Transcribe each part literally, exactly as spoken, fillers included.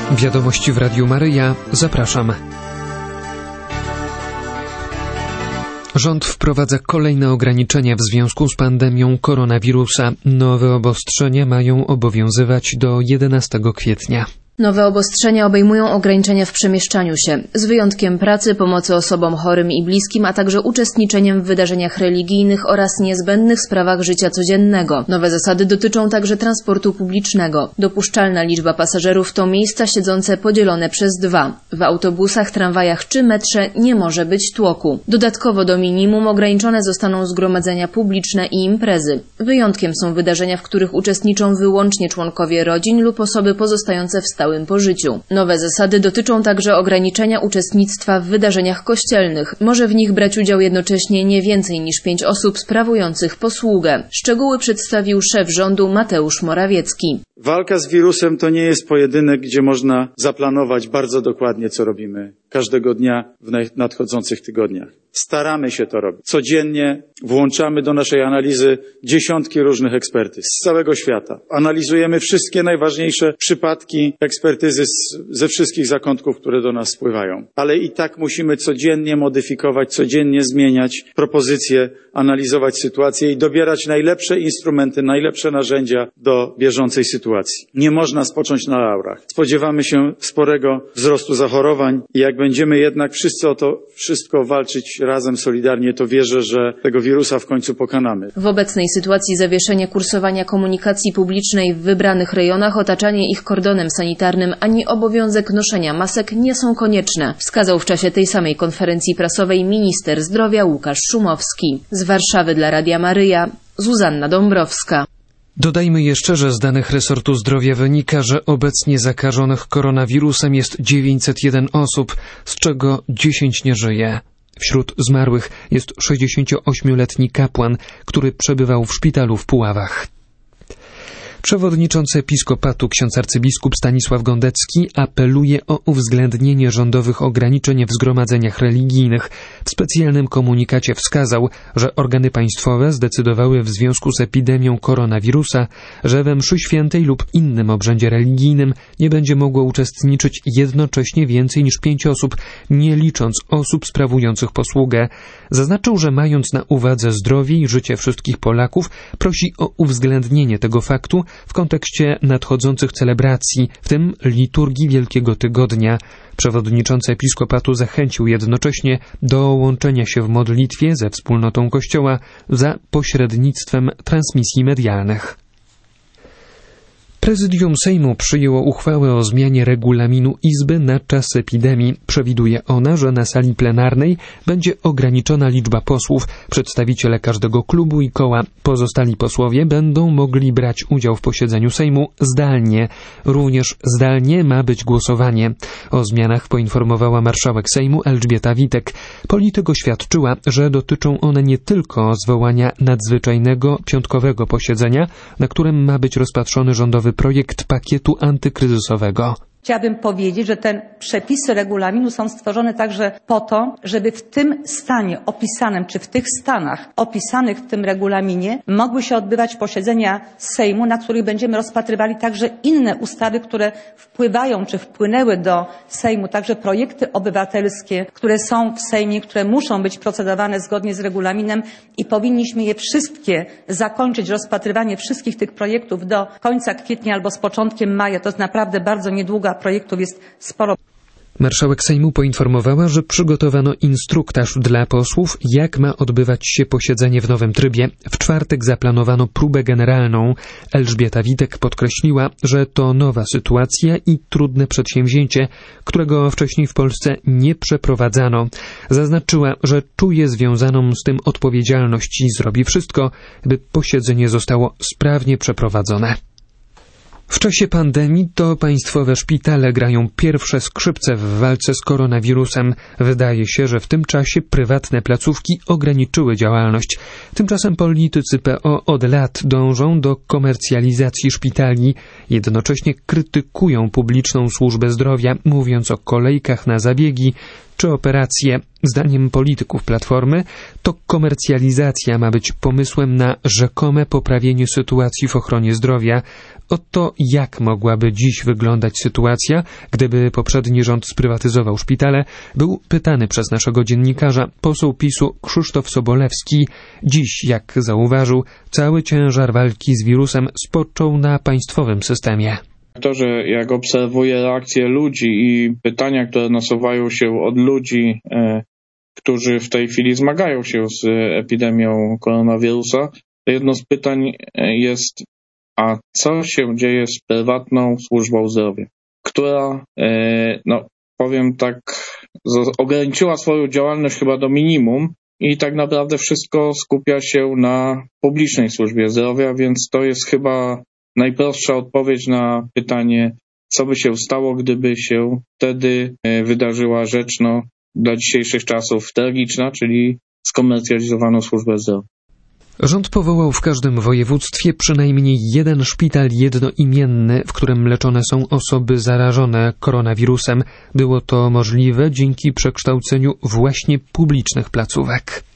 Wiadomości w Radiu Maryja. Zapraszam. Rząd wprowadza kolejne ograniczenia w związku z pandemią koronawirusa. Nowe obostrzenia mają obowiązywać do jedenastego kwietnia. Nowe obostrzenia obejmują ograniczenia w przemieszczaniu się, z wyjątkiem pracy, pomocy osobom chorym i bliskim, a także uczestniczeniem w wydarzeniach religijnych oraz niezbędnych sprawach życia codziennego. Nowe zasady dotyczą także transportu publicznego. Dopuszczalna liczba pasażerów to miejsca siedzące podzielone przez dwa. W autobusach, tramwajach czy metrze nie może być tłoku. Dodatkowo do minimum ograniczone zostaną zgromadzenia publiczne i imprezy. Wyjątkiem są wydarzenia, w których uczestniczą wyłącznie członkowie rodzin lub osoby pozostające w stałym pożyciu. Nowe zasady dotyczą także ograniczenia uczestnictwa w wydarzeniach kościelnych. Może w nich brać udział jednocześnie nie więcej niż pięć osób sprawujących posługę. Szczegóły przedstawił szef rządu Mateusz Morawiecki. Walka z wirusem to nie jest pojedynek, gdzie można zaplanować bardzo dokładnie, co robimy każdego dnia w nadchodzących tygodniach. Staramy się to robić. Codziennie włączamy do naszej analizy dziesiątki różnych ekspertyz z całego świata. Analizujemy wszystkie najważniejsze przypadki ekspertyzy z, ze wszystkich zakątków, które do nas spływają. Ale i tak musimy codziennie modyfikować, codziennie zmieniać propozycje, analizować sytuację i dobierać najlepsze instrumenty, najlepsze narzędzia do bieżącej sytuacji. Nie można spocząć na laurach. Spodziewamy się sporego wzrostu zachorowań i jak będziemy jednak wszyscy o to wszystko walczyć razem, solidarnie, to wierzę, że tego wirusa w końcu pokonamy. W obecnej sytuacji zawieszenie kursowania komunikacji publicznej w wybranych rejonach, otaczanie ich kordonem sanitarnym ani obowiązek noszenia masek nie są konieczne, wskazał w czasie tej samej konferencji prasowej minister zdrowia Łukasz Szumowski. Z Warszawy dla Radia Maryja, Zuzanna Dąbrowska. Dodajmy jeszcze, że z danych resortu zdrowia wynika, że obecnie zakażonych koronawirusem jest dziewięćset jeden osób, z czego dziesięć nie żyje. Wśród zmarłych jest sześćdziesięcioośmioletni kapłan, który przebywał w szpitalu w Puławach. Przewodniczący episkopatu ksiądz arcybiskup Stanisław Gondecki apeluje o uwzględnienie rządowych ograniczeń w zgromadzeniach religijnych. W specjalnym komunikacie wskazał, że organy państwowe zdecydowały w związku z epidemią koronawirusa, że we mszy świętej lub innym obrzędzie religijnym nie będzie mogło uczestniczyć jednocześnie więcej niż pięć osób, nie licząc osób sprawujących posługę. Zaznaczył, że mając na uwadze zdrowie i życie wszystkich Polaków, prosi o uwzględnienie tego faktu w kontekście nadchodzących celebracji, w tym liturgii Wielkiego Tygodnia. Przewodniczący episkopatu zachęcił jednocześnie do łączenia się w modlitwie ze wspólnotą Kościoła za pośrednictwem transmisji medialnych. Prezydium Sejmu przyjęło uchwałę o zmianie regulaminu Izby na czas epidemii. Przewiduje ona, że na sali plenarnej będzie ograniczona liczba posłów, przedstawiciele każdego klubu i koła. Pozostali posłowie będą mogli brać udział w posiedzeniu Sejmu zdalnie. Również zdalnie ma być głosowanie. O zmianach poinformowała marszałek Sejmu Elżbieta Witek. Polityk oświadczyła, że dotyczą one nie tylko zwołania nadzwyczajnego piątkowego posiedzenia, na którym ma być rozpatrzony rządowy projekt pakietu antykryzysowego. Chciałabym powiedzieć, że te przepisy regulaminu są stworzone także po to, żeby w tym stanie opisanym, czy w tych stanach opisanych w tym regulaminie mogły się odbywać posiedzenia Sejmu, na których będziemy rozpatrywali także inne ustawy, które wpływają, czy wpłynęły do Sejmu, także projekty obywatelskie, które są w Sejmie, które muszą być procedowane zgodnie z regulaminem i powinniśmy je wszystkie zakończyć, rozpatrywanie wszystkich tych projektów do końca kwietnia albo z początkiem maja. To jest naprawdę bardzo niedługa projektów jest sporo. Marszałek Sejmu poinformowała, że przygotowano instruktaż dla posłów, jak ma odbywać się posiedzenie w nowym trybie. W czwartek zaplanowano próbę generalną. Elżbieta Witek podkreśliła, że to nowa sytuacja i trudne przedsięwzięcie, którego wcześniej w Polsce nie przeprowadzano. Zaznaczyła, że czuje związaną z tym odpowiedzialność i zrobi wszystko, by posiedzenie zostało sprawnie przeprowadzone. W czasie pandemii to państwowe szpitale grają pierwsze skrzypce w walce z koronawirusem. Wydaje się, że w tym czasie prywatne placówki ograniczyły działalność. Tymczasem politycy P O od lat dążą do komercjalizacji szpitali. Jednocześnie krytykują publiczną służbę zdrowia, mówiąc o kolejkach na zabiegi czy operacje. Zdaniem polityków Platformy to komercjalizacja ma być pomysłem na rzekome poprawienie sytuacji w ochronie zdrowia. Oto jak mogłaby dziś wyglądać sytuacja, gdyby poprzedni rząd sprywatyzował szpitale, był pytany przez naszego dziennikarza, poseł PiSu Krzysztof Sobolewski. Dziś, jak zauważył, cały ciężar walki z wirusem spoczął na państwowym systemie. To, że jak obserwuję reakcje ludzi i pytania, które nasuwają się od ludzi, e, którzy w tej chwili zmagają się z epidemią koronawirusa, to jedno z pytań jest, a co się dzieje z prywatną służbą zdrowia, która, e, no powiem tak, z, ograniczyła swoją działalność chyba do minimum i tak naprawdę wszystko skupia się na publicznej służbie zdrowia, więc to jest chyba najprostsza odpowiedź na pytanie, co by się stało, gdyby się wtedy wydarzyła rzecz, no, dla dzisiejszych czasów tragiczna, czyli skomercjalizowano służbę zdrowia. Rząd powołał w każdym województwie przynajmniej jeden szpital jednoimienny, w którym leczone są osoby zarażone koronawirusem. Było to możliwe dzięki przekształceniu właśnie publicznych placówek.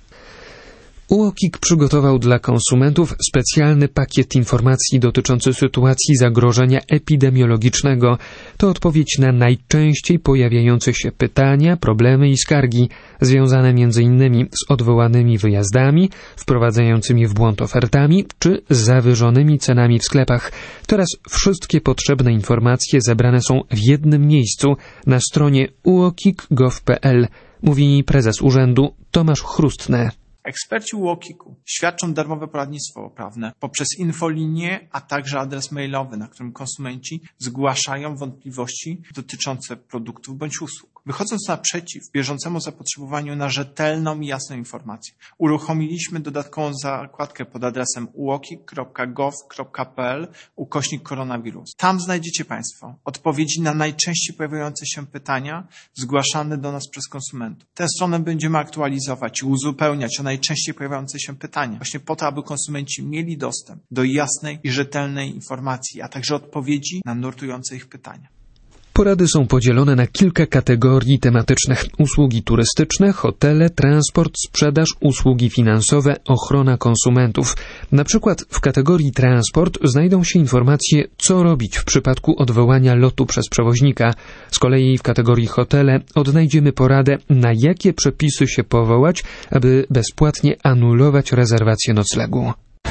U O K I K przygotował dla konsumentów specjalny pakiet informacji dotyczący sytuacji zagrożenia epidemiologicznego. To odpowiedź na najczęściej pojawiające się pytania, problemy i skargi związane między innymi z odwołanymi wyjazdami, wprowadzającymi w błąd ofertami czy zawyżonymi cenami w sklepach. Teraz wszystkie potrzebne informacje zebrane są w jednym miejscu na stronie u o k i k kropka gov kropka p l, mówi prezes urzędu Tomasz Chrustny. Eksperci U O K I K-u świadczą darmowe poradnictwo prawne poprzez infolinię, a także adres mailowy, na którym konsumenci zgłaszają wątpliwości dotyczące produktów bądź usług. Wychodząc naprzeciw bieżącemu zapotrzebowaniu na rzetelną i jasną informację, uruchomiliśmy dodatkową zakładkę pod adresem u o k i k kropka gov kropka p l ukośnik koronawirus. Tam znajdziecie Państwo odpowiedzi na najczęściej pojawiające się pytania zgłaszane do nas przez konsumentów. Tę stronę będziemy aktualizować i uzupełniać o najczęściej pojawiające się pytania, właśnie po to, aby konsumenci mieli dostęp do jasnej i rzetelnej informacji, a także odpowiedzi na nurtujące ich pytania. Porady są podzielone na kilka kategorii tematycznych: usługi turystyczne, hotele, transport, sprzedaż, usługi finansowe, ochrona konsumentów. Na przykład w kategorii transport znajdą się informacje, co robić w przypadku odwołania lotu przez przewoźnika. Z kolei w kategorii hotele odnajdziemy poradę, na jakie przepisy się powołać, aby bezpłatnie anulować rezerwację noclegu.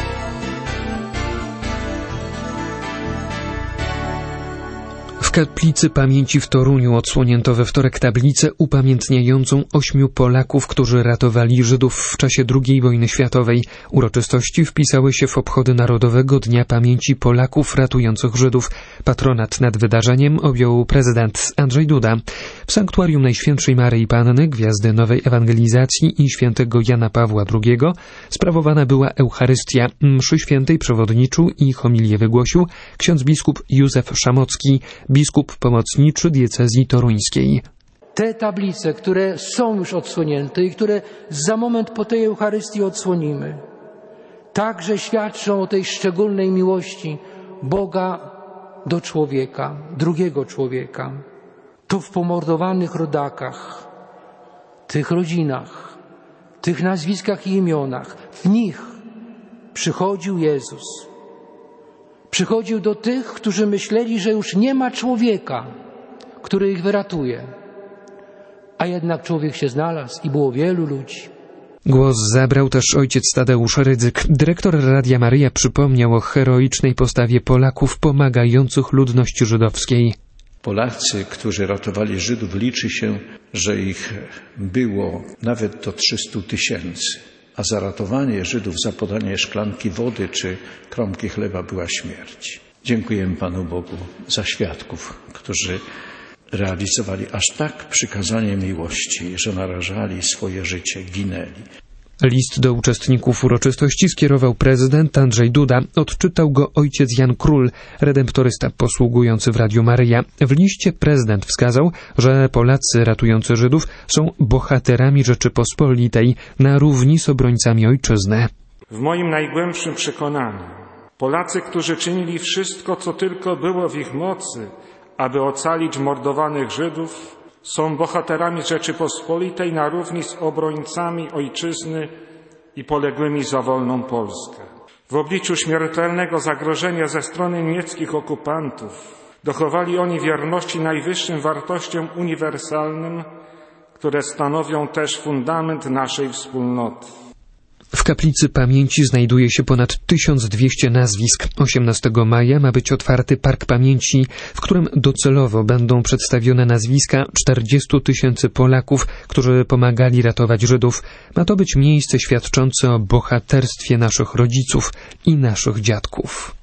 W kaplicy pamięci w Toruniu odsłonięto we wtorek tablicę upamiętniającą ośmiu Polaków, którzy ratowali Żydów w czasie drugiej wojny światowej. Uroczystości wpisały się w obchody Narodowego Dnia Pamięci Polaków ratujących Żydów. Patronat nad wydarzeniem objął prezydent Andrzej Duda. W sanktuarium Najświętszej Maryi Panny, Gwiazdy Nowej Ewangelizacji i świętego Jana Pawła drugiego sprawowana była Eucharystia. Mszy świętej przewodniczył i homilię wygłosił ksiądz biskup Józef Szamocki, biskup pomocniczy diecezji toruńskiej. Te tablice, które są już odsłonięte i które za moment po tej Eucharystii odsłonimy, także świadczą o tej szczególnej miłości Boga do człowieka, drugiego człowieka. To w pomordowanych rodakach, tych rodzinach, tych nazwiskach i imionach, w nich przychodził Jezus. Przychodził do tych, którzy myśleli, że już nie ma człowieka, który ich wyratuje. A jednak człowiek się znalazł i było wielu ludzi. Głos zabrał też ojciec Tadeusz Rydzyk. Dyrektor Radia Maryja przypomniał o heroicznej postawie Polaków pomagających ludności żydowskiej. Polacy, którzy ratowali Żydów, liczy się, że ich było nawet do trzystu tysięcy. A za ratowanie Żydów, za podanie szklanki wody czy kromki chleba była śmierć. Dziękujemy Panu Bogu za świadków, którzy realizowali aż tak przykazanie miłości, że narażali swoje życie, ginęli. List do uczestników uroczystości skierował prezydent Andrzej Duda. Odczytał go ojciec Jan Król, redemptorysta posługujący w Radiu Maryja. W liście prezydent wskazał, że Polacy ratujący Żydów są bohaterami Rzeczypospolitej na równi z obrońcami ojczyzny. W moim najgłębszym przekonaniu Polacy, którzy czynili wszystko, co tylko było w ich mocy, aby ocalić mordowanych Żydów, są bohaterami Rzeczypospolitej na równi z obrońcami ojczyzny i poległymi za wolną Polskę. W obliczu śmiertelnego zagrożenia ze strony niemieckich okupantów dochowali oni wierności najwyższym wartościom uniwersalnym, które stanowią też fundament naszej wspólnoty. W kaplicy pamięci znajduje się ponad tysiąc dwieście nazwisk. osiemnastego maja ma być otwarty Park Pamięci, w którym docelowo będą przedstawione nazwiska czterdziestu tysięcy Polaków, którzy pomagali ratować Żydów. Ma to być miejsce świadczące o bohaterstwie naszych rodziców i naszych dziadków.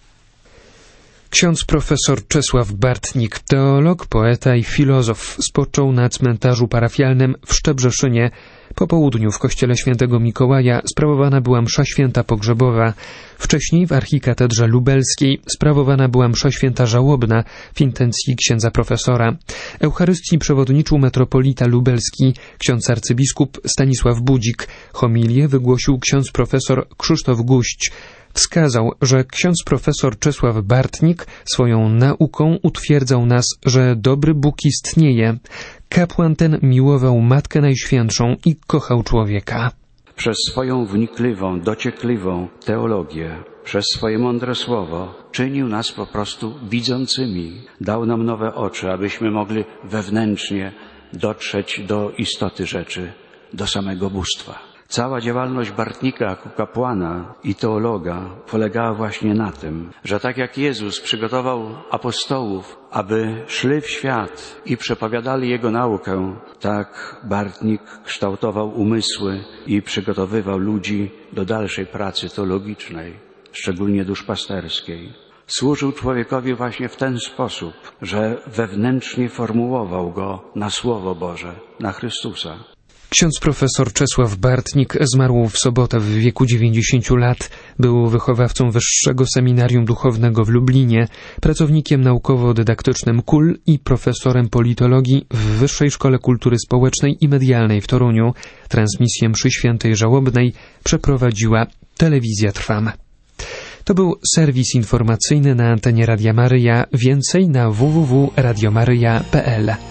Ksiądz profesor Czesław Bartnik, teolog, poeta i filozof, spoczął na cmentarzu parafialnym w Szczebrzeszynie. Po południu w kościele świętego Mikołaja sprawowana była msza święta pogrzebowa. Wcześniej w archikatedrze lubelskiej sprawowana była msza święta żałobna w intencji księdza profesora. Eucharystii przewodniczył metropolita lubelski, ksiądz arcybiskup Stanisław Budzik. Homilię wygłosił ksiądz profesor Krzysztof Guść. Wskazał, że ksiądz profesor Czesław Bartnik swoją nauką utwierdzał nas, że dobry Bóg istnieje. Kapłan ten miłował Matkę Najświętszą i kochał człowieka. Przez swoją wnikliwą, dociekliwą teologię, przez swoje mądre słowo czynił nas po prostu widzącymi. Dał nam nowe oczy, abyśmy mogli wewnętrznie dotrzeć do istoty rzeczy, do samego bóstwa. Cała działalność Bartnika jako kapłana i teologa polegała właśnie na tym, że tak jak Jezus przygotował apostołów, aby szli w świat i przepowiadali Jego naukę, tak Bartnik kształtował umysły i przygotowywał ludzi do dalszej pracy teologicznej, szczególnie duszpasterskiej. Służył człowiekowi właśnie w ten sposób, że wewnętrznie formułował go na Słowo Boże, na Chrystusa. Ksiądz profesor Czesław Bartnik zmarł w sobotę w wieku dziewięćdziesięciu lat. Był wychowawcą Wyższego Seminarium Duchownego w Lublinie, pracownikiem naukowo-dydaktycznym K U L i profesorem politologii w Wyższej Szkole Kultury Społecznej i Medialnej w Toruniu. Transmisję mszy świętej żałobnej przeprowadziła Telewizja Trwam. To był serwis informacyjny na antenie Radia Maryja. Więcej na w w w kropka radio maryja kropka p l.